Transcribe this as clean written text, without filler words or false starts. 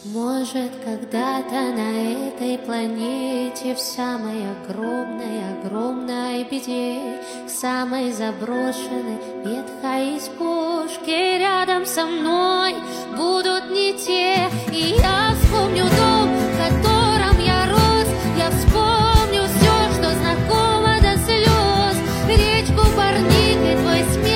Может, когда-то на этой планете, в самой огромной беде, к самой заброшенной ветхой избушке рядом со мной будут не те. И я вспомню дом, в котором я рос, я вспомню все, что знакомо до слез, речку Парник и твой смех.